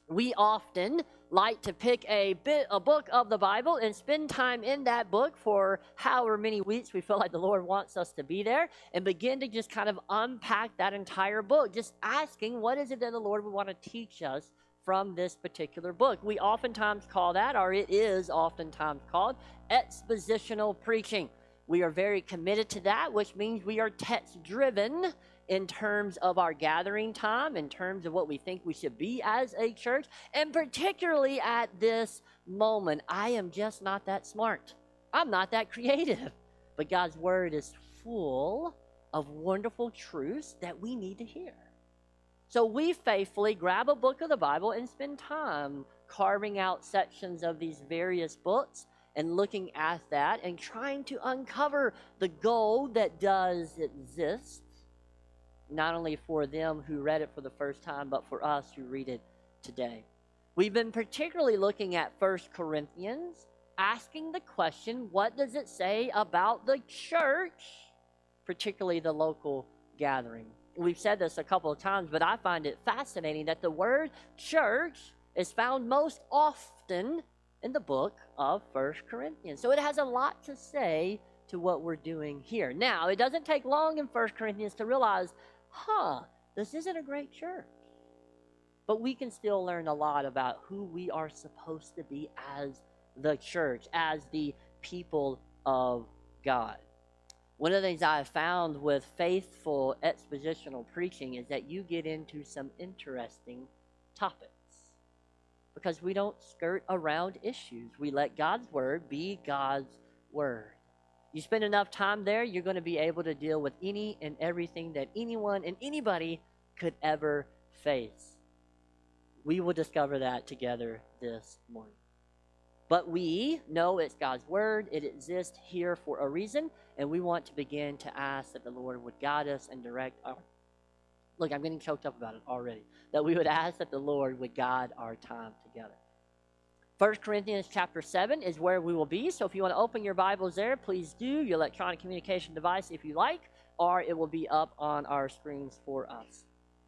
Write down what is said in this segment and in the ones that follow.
We often like to pick a book of the Bible and spend time in that book for however many weeks we feel like the Lord wants us to be there, and begin to just kind of unpack that entire book, just asking what is it that the Lord would want to teach us from this particular book. We oftentimes call that, or it is oftentimes called, expositional preaching. We are very committed to that, which means we are text-driven in terms of our gathering time, in terms of what we think we should be as a church, and particularly at this moment. I am just not that smart. I'm not that creative. But God's Word is full of wonderful truths that we need to hear. So we faithfully grab a book of the Bible and spend time carving out sections of these various books and looking at that and trying to uncover the gold that does exist, not only for them who read it for the first time, but for us who read it today. We've been particularly looking at 1 Corinthians, asking the question, what does it say about the church, particularly the local gathering? We've said this a couple of times, but I find it fascinating that the word church is found most often in the book of 1 Corinthians. So it has a lot to say to what we're doing here. Now, it doesn't take long in 1 Corinthians to realize, this isn't a great church. But we can still learn a lot about who we are supposed to be as the church, as the people of God. One of the things I have found with faithful expositional preaching is that you get into some interesting topics, because we don't skirt around issues. We let God's Word be God's Word. You spend enough time there, you're going to be able to deal with any and everything that anyone and anybody could ever face. We will discover that together this morning. But we know it's God's Word. It exists here for a reason, and we want to begin to ask that the Lord would guide us and direct our... Look, I'm getting choked up about it already. That we would ask that the Lord would guide our time together. 1 Corinthians chapter 7 is where we will be. So if you want to open your Bibles there, please do. Your electronic communication device if you like, or it will be up on our screens for us.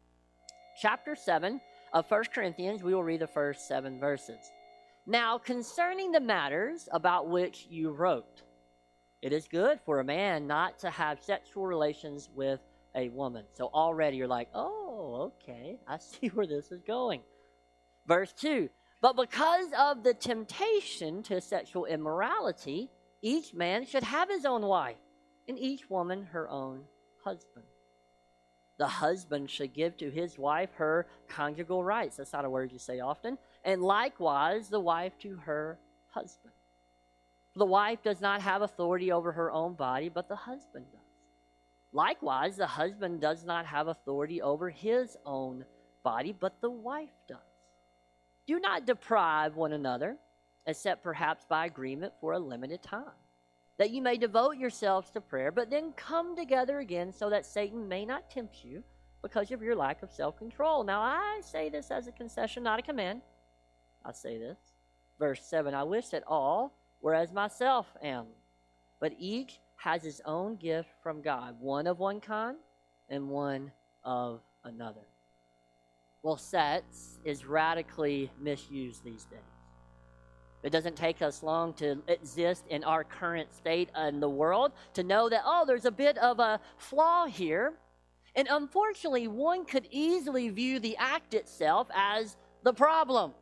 Chapter 7 of 1 Corinthians, we will read the first 7 verses. Now, concerning the matters about which you wrote, it is good for a man not to have sexual relations with a woman. So already you're like, oh, okay, I see where this is going. Verse 2, but because of the temptation to sexual immorality, each man should have his own wife, and each woman her own husband. The husband should give to his wife her conjugal rights. That's not a word you say often. And likewise, the wife to her husband. The wife does not have authority over her own body, but the husband does. Likewise, the husband does not have authority over his own body, but the wife does. Do not deprive one another, except perhaps by agreement for a limited time, that you may devote yourselves to prayer, but then come together again so that Satan may not tempt you because of your lack of self-control. Now, I say this as a concession, not a command. I say this. Verse 7, I wish that all were as myself am, but each has his own gift from God, one of one kind and one of another. Well, sex is radically misused these days. It doesn't take us long to exist in our current state in the world to know that, there's a bit of a flaw here. And unfortunately, one could easily view the act itself as the problem,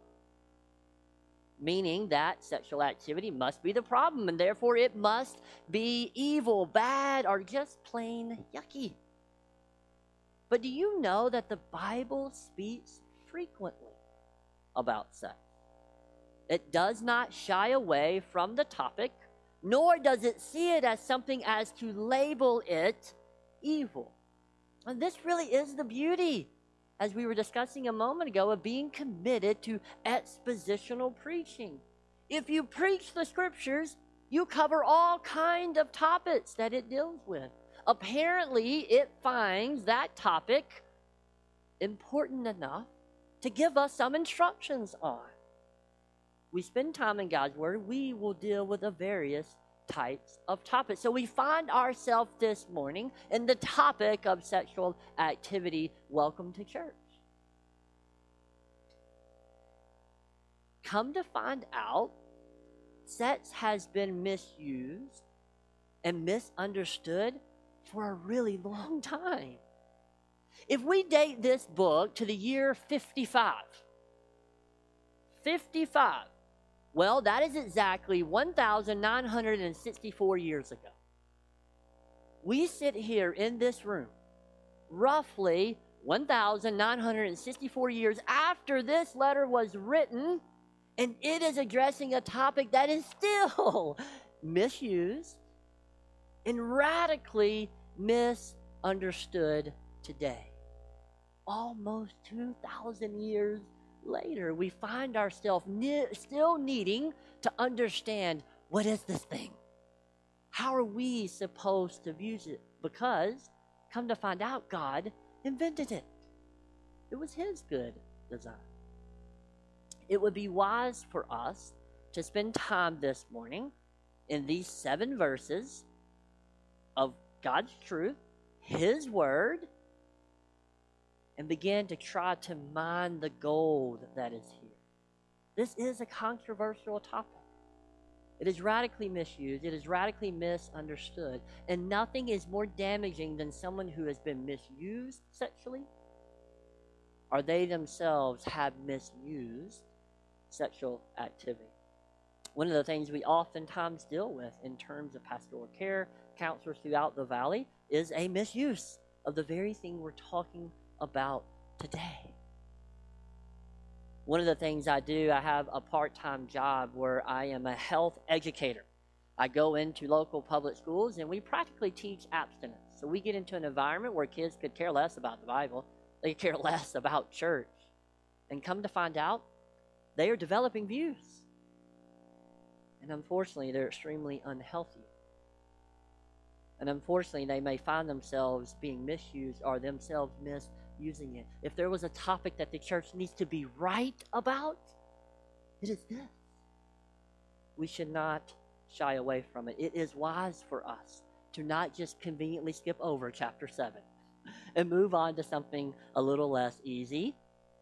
meaning that sexual activity must be the problem, and therefore it must be evil, bad, or just plain yucky. But do you know that the Bible speaks frequently about sex? It does not shy away from the topic, nor does it see it as something as to label it evil. And this really is the beauty, as we were discussing a moment ago, of being committed to expositional preaching. If you preach the scriptures, you cover all kinds of topics that it deals with. Apparently, it finds that topic important enough to give us some instructions on. We spend time in God's Word, we will deal with the various types of topics. So we find ourselves this morning in the topic of sexual activity. Welcome to church. come to find out, sex has been misused and misunderstood for a really long time. If we date this book to the year 55, well, that is exactly 1,964 years ago. We sit here in this room roughly 1,964 years after this letter was written, and it is addressing a topic that is still misused and radically misunderstood today. Almost 2,000 years later, we find ourselves still needing to understand, what is this thing? How are we supposed to use it? Because, come to find out, God invented it. It was His good design. It would be wise for us to spend time this morning in these 7 verses of God's truth, His Word, and begin to try to mine the gold that is here. This is a controversial topic. It is radically misused. It is radically misunderstood. And nothing is more damaging than someone who has been misused sexually, or they themselves have misused sexual activity. One of the things we oftentimes deal with in terms of pastoral care, counselors throughout the valley, is a misuse of the very thing we're talking about today. One of the things I do, I have a part-time job where I am a health educator. I go into local public schools and we practically teach abstinence. So we get into an environment where kids could care less about the Bible. They care less about church. And come to find out, they are developing views. And unfortunately, they're extremely unhealthy. And unfortunately, they may find themselves being misused or themselves misusing it. If there was a topic that the church needs to be right about, it is this. We should not shy away from it. It is wise for us to not just conveniently skip over chapter 7 and move on to something a little less easy.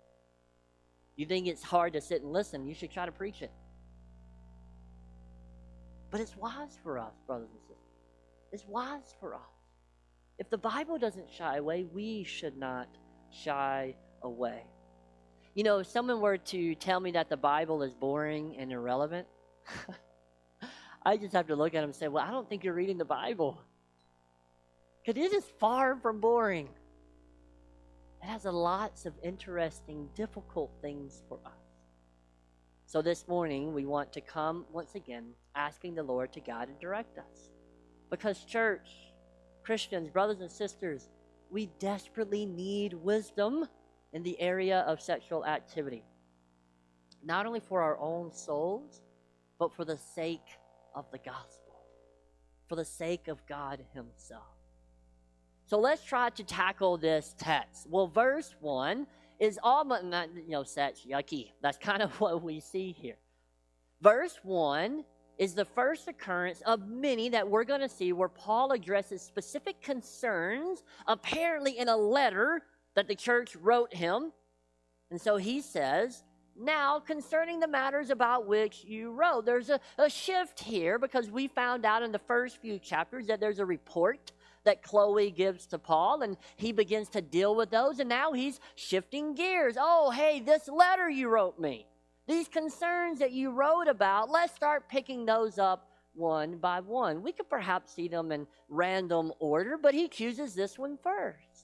You think it's hard to sit and listen, you should try to preach it. But it's wise for us, brothers and sisters. It's wise for us. If the Bible doesn't shy away, we should not shy away. You know, if someone were to tell me that the Bible is boring and irrelevant, I just have to look at them and say, well, I don't think you're reading the Bible. Because it is far from boring. It has lots of interesting, difficult things for us. So this morning, we want to come once again asking the Lord to guide and direct us. Because church, Christians, brothers and sisters, we desperately need wisdom in the area of sexual activity. Not only for our own souls, but for the sake of the gospel. For the sake of God Himself. So let's try to tackle this text. Well, verse 1 is almost, sex, yucky. That's kind of what we see here. Verse 1 is the first occurrence of many that we're going to see where Paul addresses specific concerns, apparently in a letter that the church wrote him. And so he says, now concerning the matters about which you wrote. There's a shift here because we found out in the first few chapters that there's a report that Chloe gives to Paul, and he begins to deal with those, and now he's shifting gears. Oh, hey, this letter you wrote me. These concerns that you wrote about, let's start picking those up one by one. We could perhaps see them in random order, but he chooses this one first.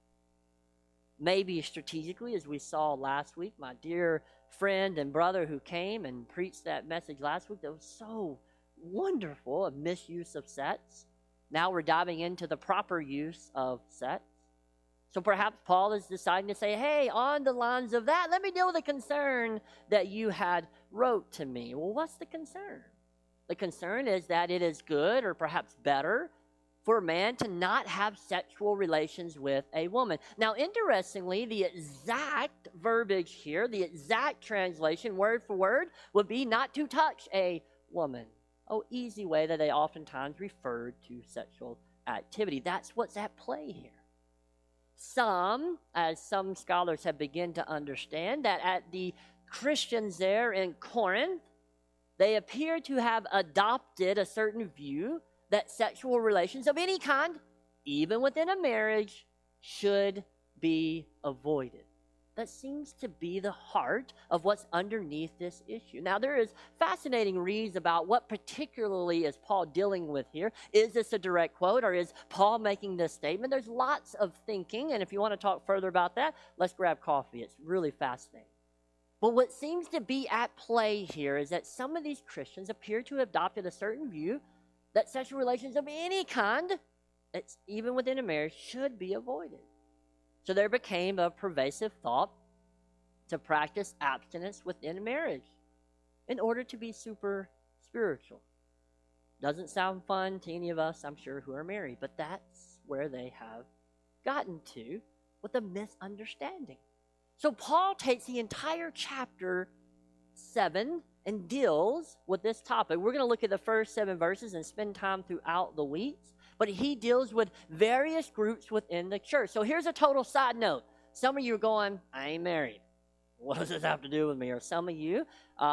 Maybe strategically, as we saw last week, my dear friend and brother who came and preached that message last week, that was so wonderful, a misuse of sex. Now we're diving into the proper use of sex. So perhaps Paul is deciding to say, hey, on the lines of that, let me deal with the concern that you had wrote to me. Well, what's the concern? The concern is that it is good, or perhaps better, for a man to not have sexual relations with a woman. Now, interestingly, the exact verbiage here, the exact translation, word for word, would be not to touch a woman. Oh, easy way that they oftentimes referred to sexual activity. That's what's at play here. As some scholars have begun to understand, that at the Christians there in Corinth, they appear to have adopted a certain view that sexual relations of any kind, even within a marriage, should be avoided. That seems to be the heart of what's underneath this issue. Now, there is fascinating reads about what particularly is Paul dealing with here. Is this a direct quote, or is Paul making this statement? There's lots of thinking, and if you want to talk further about that, let's grab coffee. It's really fascinating. But what seems to be at play here is that some of these Christians appear to have adopted a certain view that sexual relations of any kind, that's even within a marriage, should be avoided. So there became a pervasive thought to practice abstinence within a marriage in order to be super spiritual. Doesn't sound fun to any of us, I'm sure, who are married, but that's where they have gotten to with a misunderstanding. So Paul takes the entire chapter 7 and deals with this topic. We're going to look at the first 7 verses and spend time throughout the weeks. But he deals with various groups within the church. So here's a total side note. Some of you are going, I ain't married. What does this have to do with me? Or some of you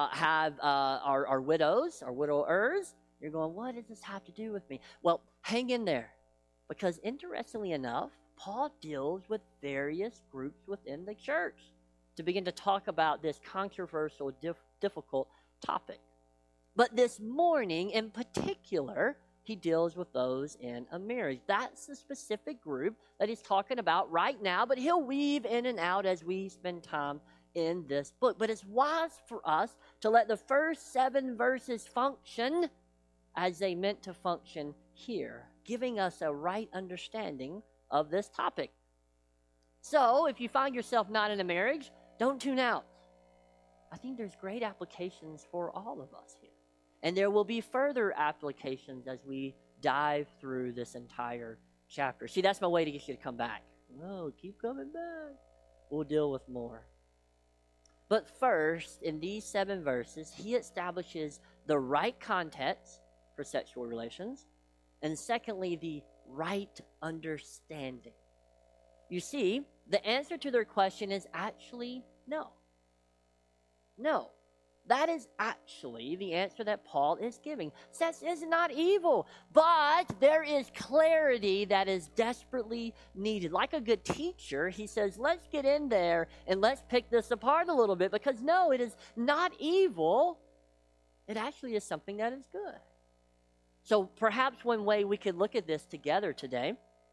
are widows or widowers. You're going, what does this have to do with me? Well, hang in there. Because interestingly enough, Paul deals with various groups within the church to begin to talk about this controversial, difficult topic. But this morning in particular, he deals with those in a marriage. That's the specific group that he's talking about right now, but he'll weave in and out as we spend time in this book. But it's wise for us to let the first 7 verses function as they meant to function here, giving us a right understanding of this topic. So, if you find yourself not in a marriage, don't tune out. I think there's great applications for all of us here. And there will be further applications as we dive through this entire chapter. See, that's my way to get you to come back. No, keep coming back. We'll deal with more. But first, in these 7 verses, he establishes the right context for sexual relations, and secondly, the right understanding. You see, the answer to their question is actually no. No. That is actually the answer that Paul is giving. Sex is not evil, but there is clarity that is desperately needed. Like a good teacher, he says, let's get in there and let's pick this apart a little bit, because no, it is not evil. It actually is something that is good. So perhaps one way we could look at this together today,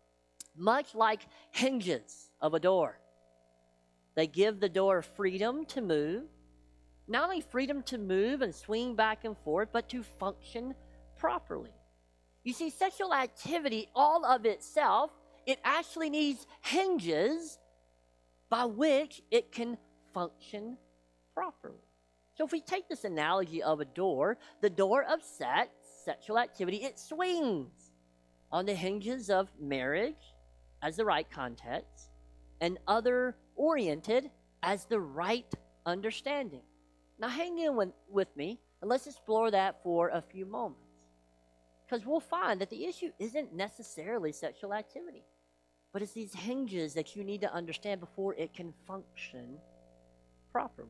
much like hinges of a door, they give the door freedom to move. Not only freedom to move and swing back and forth, but to function properly. You see, sexual activity, all of itself, it actually needs hinges by which it can function properly. So if we take this analogy of a door, the door of sex, sexual activity, it swings on the hinges of marriage as the right context and other-oriented as the right understanding. Now hang in with me, and let's explore that for a few moments. Because we'll find that the issue isn't necessarily sexual activity, but it's these hinges that you need to understand before it can function properly.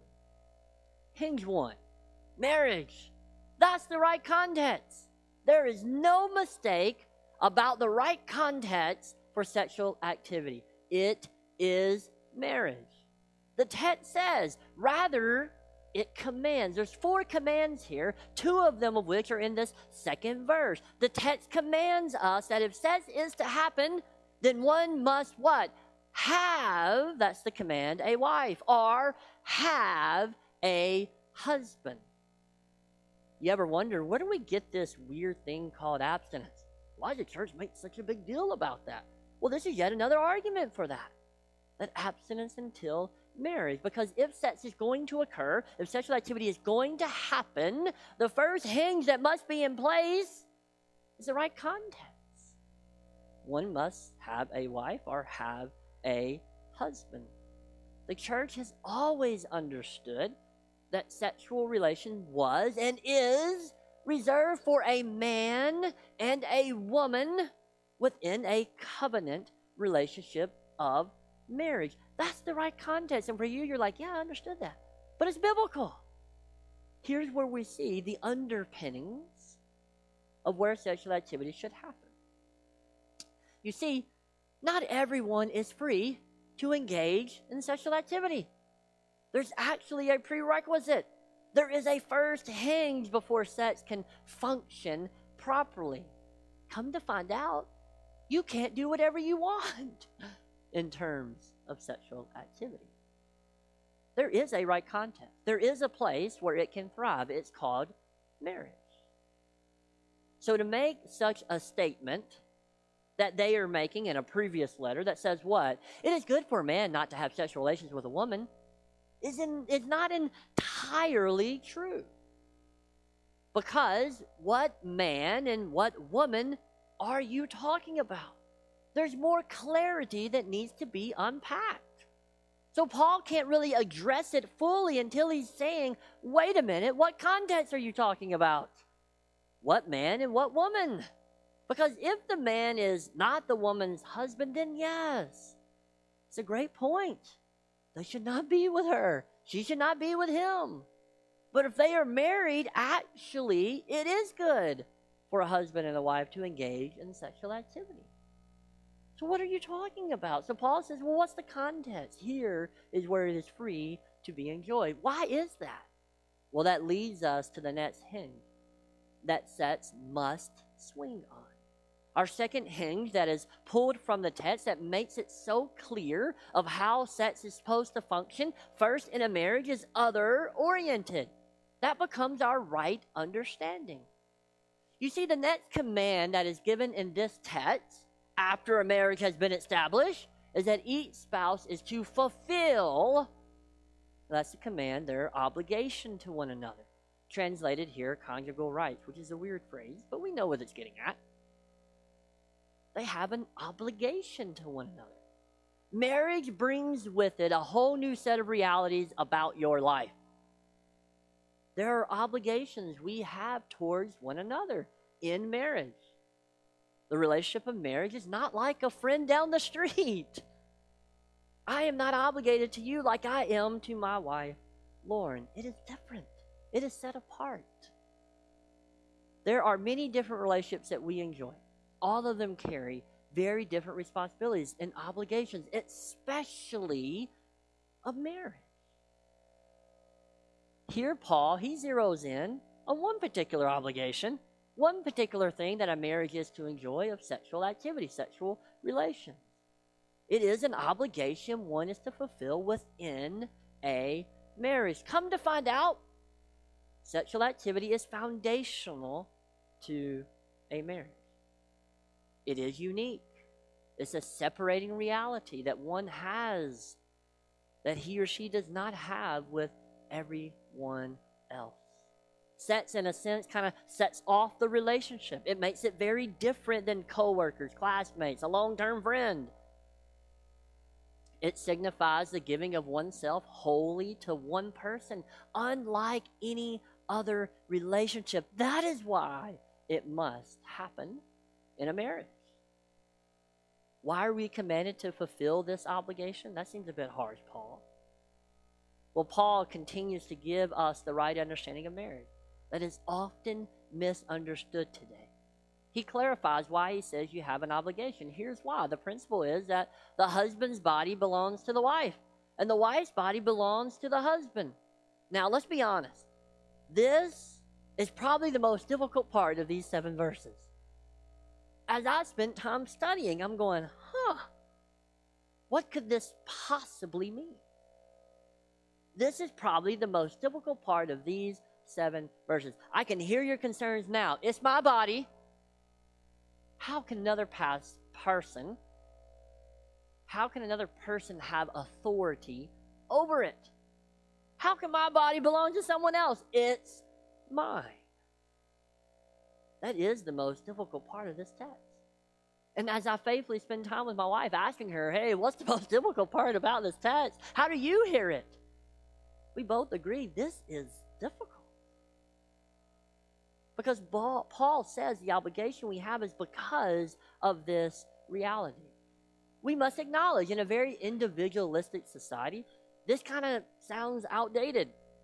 Hinge 1, marriage. That's the right context. There is no mistake about the right context for sexual activity. It is marriage. The text says, rather, it commands. There's 4 commands here, 2 of them of which are in this 2nd verse. The text commands us that if sex is to happen, then one must what? Have, that's the command, a wife, or have a husband. You ever wonder, where do we get this weird thing called abstinence? Why does the church make such a big deal about that? Well, this is yet another argument for that abstinence until marriage. Because if sex is going to occur, if sexual activity is going to happen, the first hinge that must be in place is the right context. One must have a wife or have a husband. The church has always understood that sexual relation was and is reserved for a man and a woman within a covenant relationship of marriage. That's the right context. And for you, you're like, yeah, I understood that. but it's biblical. Here's where we see the underpinnings of where sexual activity should happen. You see, not everyone is free to engage in sexual activity. There's actually a prerequisite. There is a first hinge before sex can function properly. Come to find out, you can't do whatever you want in terms of sexual activity. There is a right context. There is a place where it can thrive. It's called marriage. So to make such a statement that they are making in a previous letter that says what? It is good for a man not to have sexual relations with a woman is not entirely true. Because what man and what woman are you talking about? There's more clarity that needs to be unpacked. So Paul can't really address it fully until he's saying, wait a minute, what context are you talking about? What man and what woman? Because if the man is not the woman's husband, then yes, it's a great point. They should not be with her. She should not be with him. But if they are married, actually, it is good for a husband and a wife to engage in sexual activity. So what are you talking about? So Paul says, well, what's the context? Here is where it is free to be enjoyed. Why is that? Well, that leads us to the next hinge that sex must swing on. Our second hinge that is pulled from the text that makes it so clear of how sex is supposed to function, first in a marriage, is other-oriented. That becomes our right understanding. You see, the next command that is given in this text, after a marriage has been established, is that each spouse is to fulfill, that's the command, their obligation to one another. Translated here, conjugal rights, which is a weird phrase, but we know what it's getting at. They have an obligation to one another. Marriage brings with it a whole new set of realities about your life. There are obligations we have towards one another in marriage. The relationship of marriage is not like a friend down the street. I am not obligated to you like I am to my wife, Lauren. It is different. It is set apart. There are many different relationships that we enjoy. All of them carry very different responsibilities and obligations, especially of marriage. Here, Paul, he zeroes in on one particular obligation, one particular thing that a marriage is to enjoy of sexual activity, sexual relations. It is an obligation one is to fulfill within a marriage. Come to find out, sexual activity is foundational to a marriage. It is unique. It's a separating reality that one has that he or she does not have with everyone else. Sex, in a sense, kind of sets off the relationship. It makes it very different than coworkers, classmates, a long-term friend. It signifies the giving of oneself wholly to one person, unlike any other relationship. That is why it must happen in a marriage. Why are we commanded to fulfill this obligation? That seems a bit harsh, Paul. Well, Paul continues to give us the right understanding of marriage that is often misunderstood today. He clarifies why he says you have an obligation. Here's why. The principle is that the husband's body belongs to the wife, and the wife's body belongs to the husband. Now, let's be honest. This is probably the most difficult part of these 7 verses. As I spent time studying, I'm going, what could this possibly mean? This is probably the most difficult part of these 7 verses. I can hear your concerns now. It's my body. How can another person have authority over it? How can my body belong to someone else? It's mine. That is the most difficult part of this text. And as I faithfully spend time with my wife, asking her, hey, what's the most difficult part about this text? How do you hear it? We both agree this is difficult. Because Paul says the obligation we have is because of this reality. We must acknowledge in a very individualistic society, this kind of sounds outdated.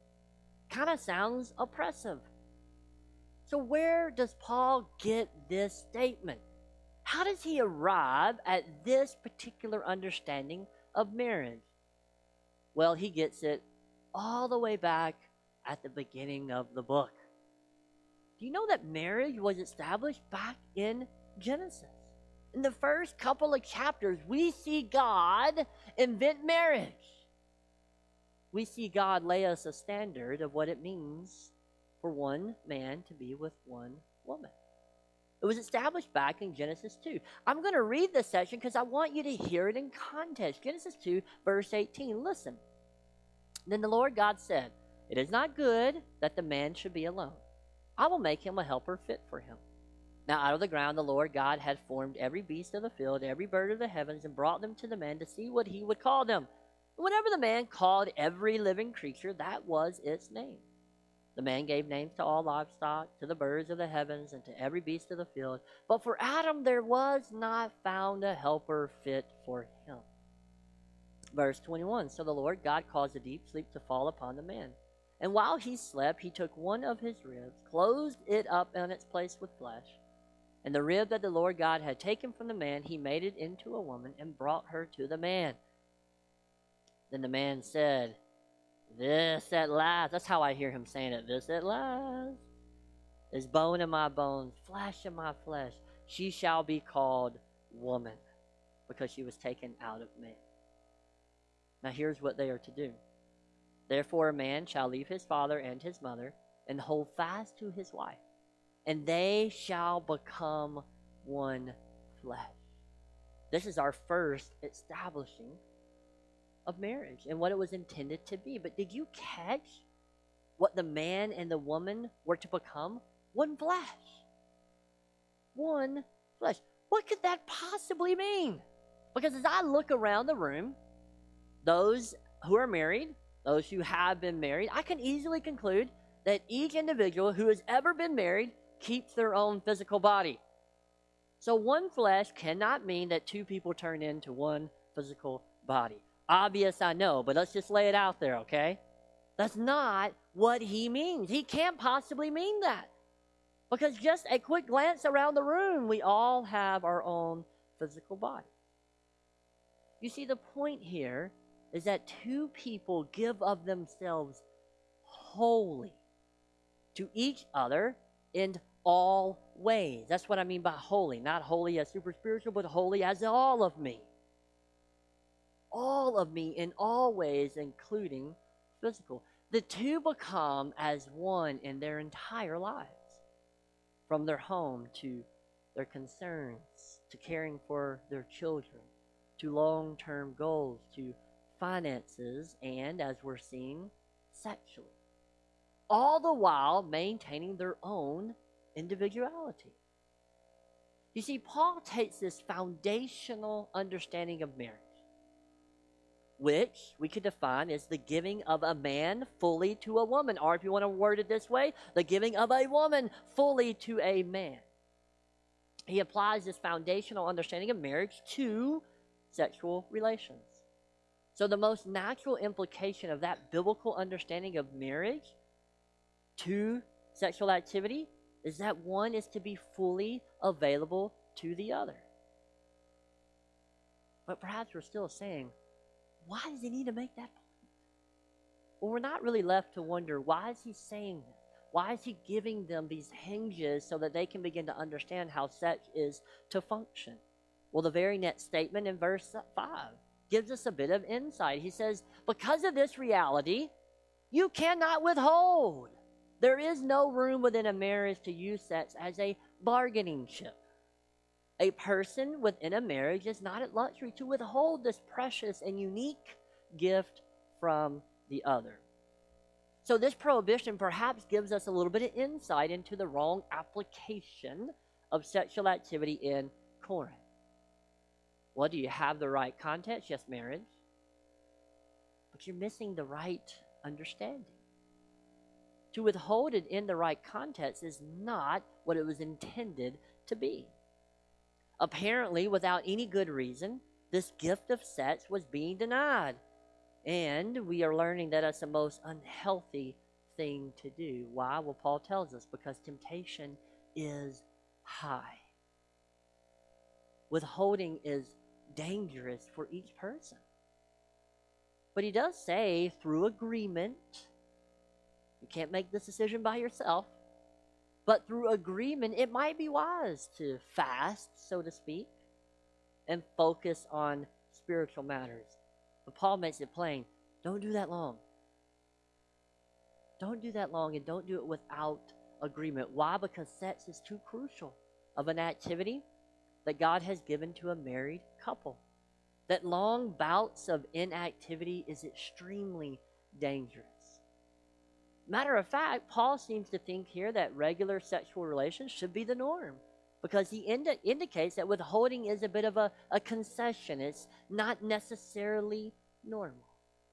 kind of sounds oppressive. So where does Paul get this statement? How does he arrive at this particular understanding of marriage? Well, he gets it all the way back at the beginning of the book. Do you know that marriage was established back in Genesis? In the first couple of chapters, we see God invent marriage. We see God lay us a standard of what it means for one man to be with one woman. It was established back in Genesis 2. I'm going to read this section because I want you to hear it in context. Genesis 2, verse 18. Listen. Then the Lord God said, "It is not good that the man should be alone. I will make him a helper fit for him." Now out of the ground the Lord God had formed every beast of the field, every bird of the heavens, and brought them to the man to see what he would call them. And whatever the man called every living creature, that was its name. The man gave names to all livestock, to the birds of the heavens, and to every beast of the field. But for Adam there was not found a helper fit for him. Verse 21, so the Lord God caused a deep sleep to fall upon the man. And while he slept, he took one of his ribs, closed it up in its place with flesh. And the rib that the Lord God had taken from the man, he made it into a woman and brought her to the man. Then the man said, "This at last," that's how I hear him saying it, "this at last is bone in my bones, flesh in my flesh. She shall be called woman, because she was taken out of man." Now here's what they are to do. Therefore a man shall leave his father and his mother, and hold fast to his wife, and they shall become one flesh. This is our first establishing of marriage and what it was intended to be. But did you catch what the man and the woman were to become? One flesh. One flesh. What could that possibly mean? Because as I look around the room, those who are married, those who have been married, I can easily conclude that each individual who has ever been married keeps their own physical body. So one flesh cannot mean that two people turn into one physical body. Obvious, I know, but let's just lay it out there, okay? That's not what he means. He can't possibly mean that. Because just a quick glance around the room, we all have our own physical body. You see, the point here is that two people give of themselves wholly to each other in all ways. That's what I mean by holy. Not holy as super spiritual, but holy as all of me. All of me in all ways, including physical. The two become as one in their entire lives. From their home to their concerns, to caring for their children, to long-term goals, to finances, and, as we're seeing, sexually. All the while maintaining their own individuality. You see, Paul takes this foundational understanding of marriage, which we could define as the giving of a man fully to a woman, or if you want to word it this way, the giving of a woman fully to a man. He applies this foundational understanding of marriage to sexual relations. So the most natural implication of that biblical understanding of marriage to sexual activity is that one is to be fully available to the other. But perhaps we're still saying, why does he need to make that point? Well, we're not really left to wonder, why is he saying this? Why is he giving them these hinges so that they can begin to understand how sex is to function? Well, the very next statement in verse 5 gives us a bit of insight. He says, because of this reality, you cannot withhold. There is no room within a marriage to use sex as a bargaining chip. A person within a marriage is not at luxury to withhold this precious and unique gift from the other. So this prohibition perhaps gives us a little bit of insight into the wrong application of sexual activity in Corinth. Well, do you have the right context? Yes, marriage. But you're missing the right understanding. To withhold it in the right context is not what it was intended to be. Apparently, without any good reason, this gift of sex was being denied. And we are learning that it's the most unhealthy thing to do. Why? Well, Paul tells us because temptation is high. Withholding is dangerous for each person. But he does say through agreement, you can't make this decision by yourself, but through agreement, it might be wise to fast, so to speak, and focus on spiritual matters. But Paul makes it plain, don't do that long. Don't do that long, and don't do it without agreement. Why? Because sex is too crucial of an activity that God has given to a married couple. That long bouts of inactivity is extremely dangerous. Matter of fact, Paul seems to think here that regular sexual relations should be the norm, because he indicates that withholding is a bit of a concession. It's not necessarily normal.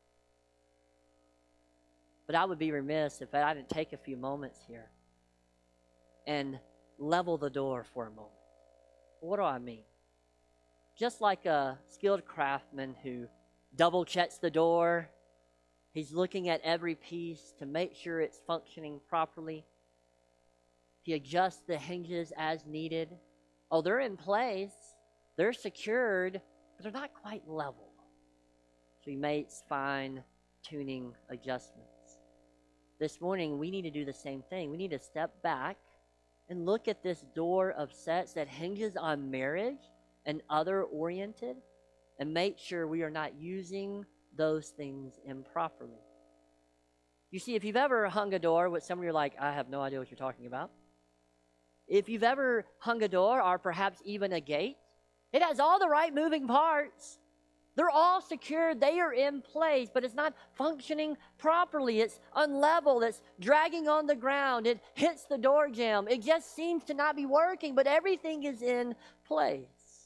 But I would be remiss if I didn't take a few moments here and level the door for a moment. What do I mean? Just like a skilled craftsman who double checks the door, he's looking at every piece to make sure it's functioning properly. He adjusts the hinges as needed. Oh, they're in place, they're secured, but they're not quite level. So he makes fine-tuning adjustments. This morning, we need to do the same thing. We need to step back and look at this door of sex that hinges on marriage and other-oriented, and make sure we are not using those things improperly. You see, if you've ever hung a door with someone you're like, I have no idea what you're talking about. If you've ever hung a door, or perhaps even a gate, it has all the right moving parts. They're all secured, they are in place, but it's not functioning properly. It's unlevel, it's dragging on the ground, it hits the door jamb. It just seems to not be working, but everything is in place.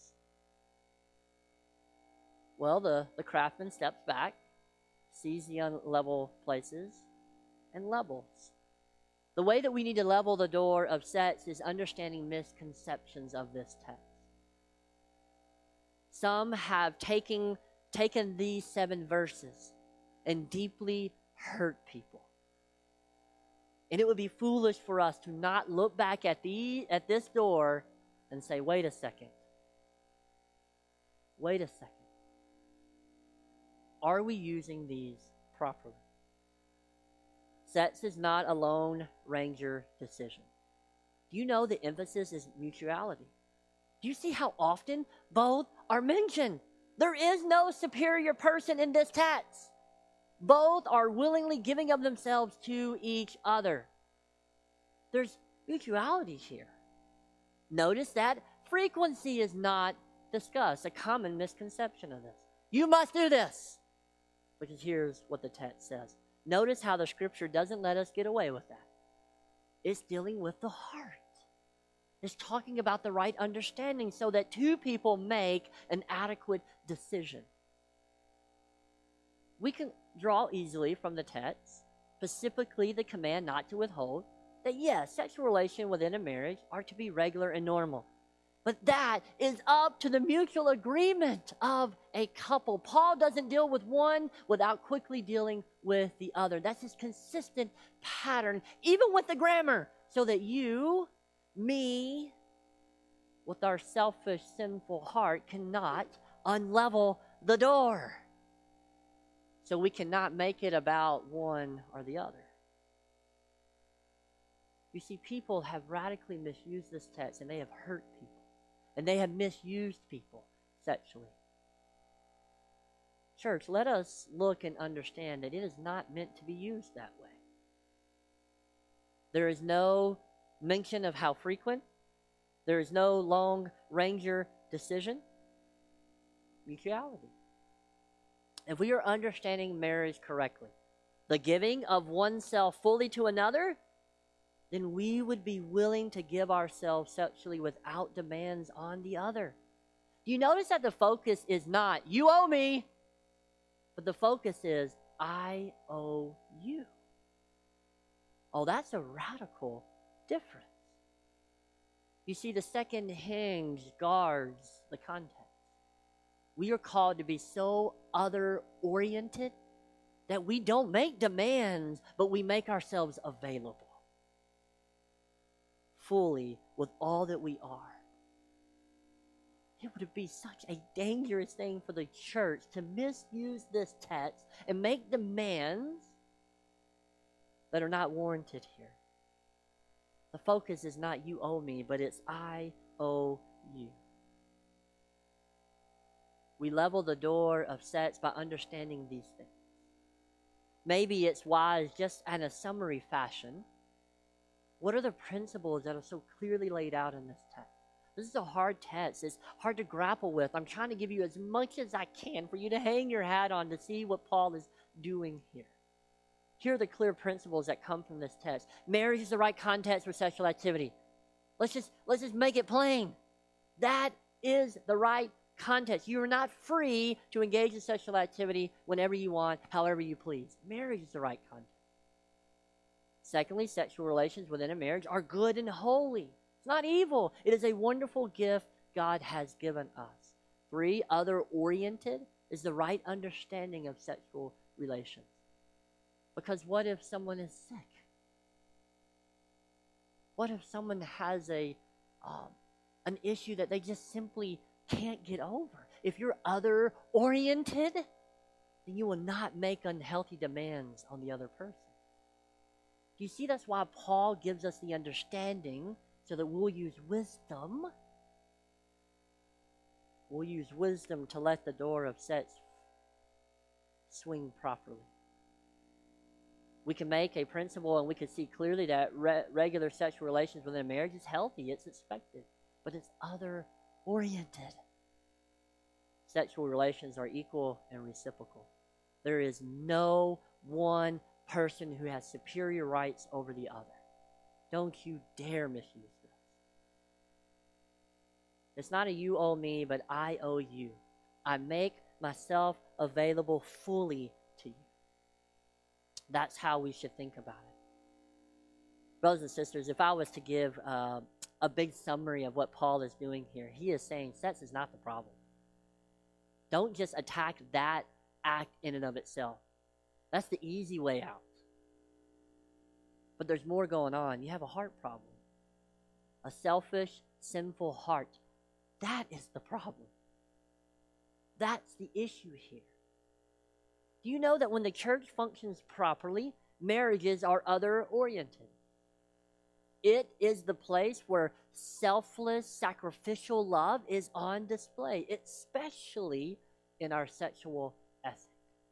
Well, the craftsman steps back, sees the unlevel places, and levels. The way that we need to level the door of sex is understanding misconceptions of this text. Some have taken these 7 verses and deeply hurt people. And it would be foolish for us to not look back at this door and say, wait a second. Wait a second. Are we using these properly? Sex is not a Lone Ranger decision. Do you know the emphasis is mutuality? Do you see how often both are mentioned? There is no superior person in this text. Both are willingly giving of themselves to each other. There's mutuality here. Notice that frequency is not discussed, a common misconception of this. You must do this, because here's what the text says. Notice how the scripture doesn't let us get away with that. It's dealing with the heart. It's talking about the right understanding so that 2 people make an adequate decision. We can draw easily from the text, specifically the command not to withhold, that yes, sexual relations within a marriage are to be regular and normal. But that is up to the mutual agreement of a couple. Paul doesn't deal with one without quickly dealing with the other. That's his consistent pattern, even with the grammar, so that you, me, with our selfish, sinful heart, cannot unlevel the door. So we cannot make it about one or the other. You see, people have radically misused this text, and they have hurt people. And they have misused people sexually. Church, let us look and understand that it is not meant to be used that way. There is no mention of how frequent. There is no Lone Ranger decision. Mutuality. If we are understanding marriage correctly, the giving of oneself fully to another, then we would be willing to give ourselves sexually without demands on the other. Do you notice that the focus is not, you owe me, but the focus is, I owe you. Oh, that's a radical difference. You see, the second hinge guards the context. We are called to be so other-oriented that we don't make demands, but we make ourselves available fully with all that we are. It would be such a dangerous thing for the church to misuse this text and make demands that are not warranted here. The focus is not you owe me, but it's I owe you. We level the door of sex by understanding these things. Maybe it's wise, just in a summary fashion, what are the principles that are so clearly laid out in this text? This is a hard text. It's hard to grapple with. I'm trying to give you as much as I can for you to hang your hat on to see what Paul is doing here. Here are the clear principles that come from this text. Marriage is the right context for sexual activity. Let's just make it plain. That is the right context. You are not free to engage in sexual activity whenever you want, however you please. Marriage is the right context. Secondly, sexual relations within a marriage are good and holy. It's not evil. It is a wonderful gift God has given us. 3, other-oriented is the right understanding of sexual relations. Because what if someone is sick? What if someone has an issue that they just simply can't get over? If you're other-oriented, then you will not make unhealthy demands on the other person. Do you see that's why Paul gives us the understanding so that we'll use wisdom? We'll use wisdom to let the door of sex swing properly. We can make a principle and we can see clearly that regular sexual relations within a marriage is healthy, it's expected, but it's other-oriented. Sexual relations are equal and reciprocal. There is no one person who has superior rights over the other. Don't you dare misuse this. It's not a you owe me, but I owe you. I make myself available fully to you. That's how we should think about it. Brothers and sisters, if I was to give a big summary of what Paul is doing here, he is saying sex is not the problem. Don't just attack that act in and of itself. That's the easy way out. But there's more going on. You have a heart problem. A selfish, sinful heart. That is the problem. That's the issue here. Do you know that when the church functions properly, marriages are other-oriented? It is the place where selfless, sacrificial love is on display, especially in our sexual ethic.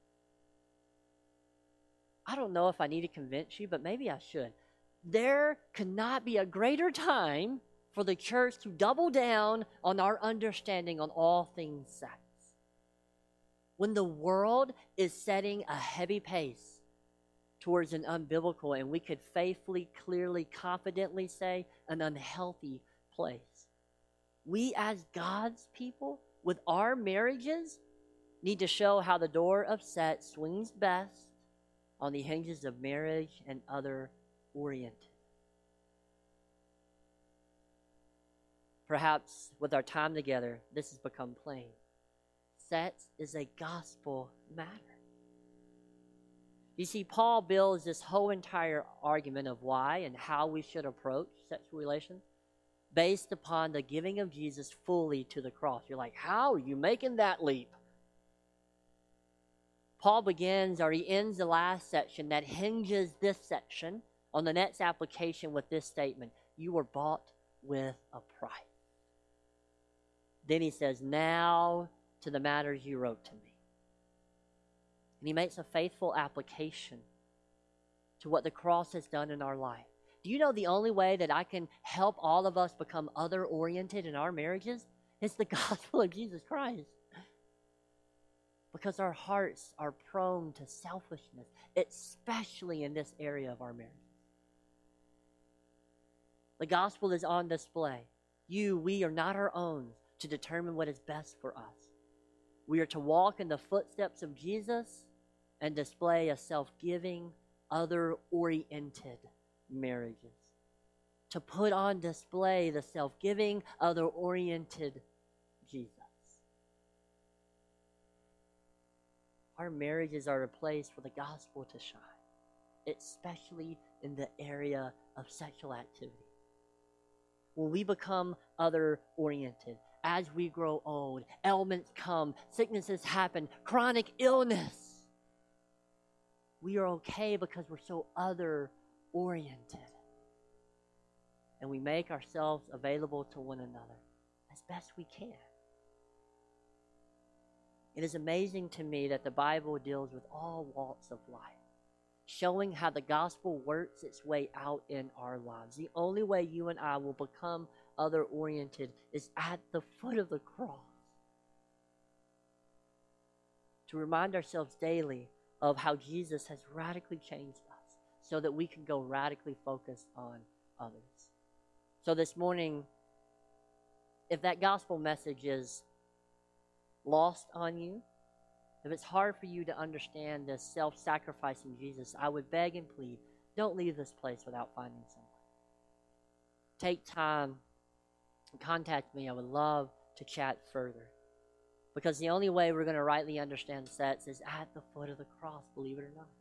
I don't know if I need to convince you, but maybe I should. There cannot be a greater time for the church to double down on our understanding on all things sex. When the world is setting a heavy pace towards an unbiblical, and we could faithfully, clearly, confidently say, an unhealthy place. We as God's people, with our marriages, need to show how the door of sex swings best on the hinges of marriage and other-oriented. Perhaps with our time together, this has become plain. Sex is a gospel matter. You see, Paul builds this whole entire argument of why and how we should approach sexual relations based upon the giving of Jesus fully to the cross. You're like, how are you making that leap? Paul begins, or he ends the last section that hinges this section on the next application with this statement: you were bought with a price. Then he says, now to the matters you wrote to me. And he makes a faithful application to what the cross has done in our life. Do you know the only way that I can help all of us become other-oriented in our marriages is the gospel of Jesus Christ? Because our hearts are prone to selfishness, especially in this area of our marriage. The gospel is on display. We are not our own to determine what is best for us. We are to walk in the footsteps of Jesus and display a self-giving, other-oriented marriages. To put on display the self-giving, other-oriented Jesus. our marriages are a place for the gospel to shine, especially in the area of sexual activity. When we become other-oriented, as we grow old, ailments come, sicknesses happen, chronic illness, we are okay because we're so other-oriented. And we make ourselves available to one another as best we can. It is amazing to me that the Bible deals with all walks of life, showing how the gospel works its way out in our lives. The only way you and I will become other-oriented is at the foot of the cross. To remind ourselves daily of how Jesus has radically changed us so that we can go radically focused on others. So this morning, if that gospel message is lost on you, if it's hard for you to understand the self-sacrificing Jesus, I would beg and plead, don't leave this place without finding someone. Take time, contact me. I would love to chat further. Because the only way we're going to rightly understand sex is at the foot of the cross, believe it or not.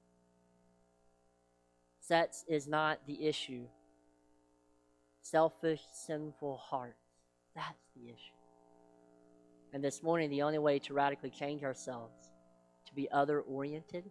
Sex is not the issue. Selfish, sinful hearts, that's the issue. And this morning, the only way to radically change ourselves, to be other-oriented,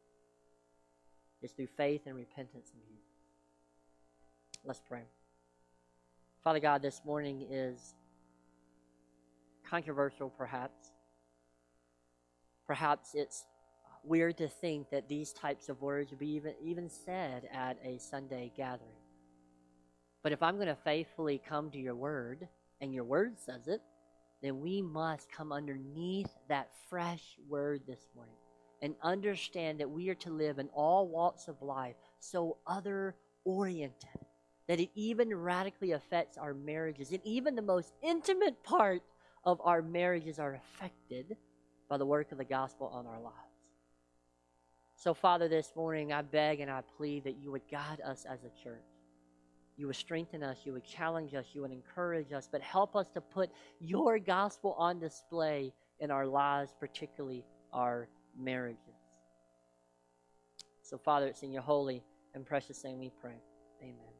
is through faith and repentance in Jesus. Let's pray. Father God, this morning is controversial, perhaps. Perhaps it's weird to think that these types of words would be even said at a Sunday gathering. But if I'm going to faithfully come to your word, and your word says it, then we must come underneath that fresh word this morning and understand that we are to live in all walks of life so other-oriented that it even radically affects our marriages. And even the most intimate part of our marriages are affected by the work of the gospel on our lives. So, Father, this morning I beg and I plead that you would guide us as a church. You would strengthen us, you would challenge us, you would encourage us, but help us to put your gospel on display in our lives, particularly our marriages. So, Father, it's in your holy and precious name we pray. Amen.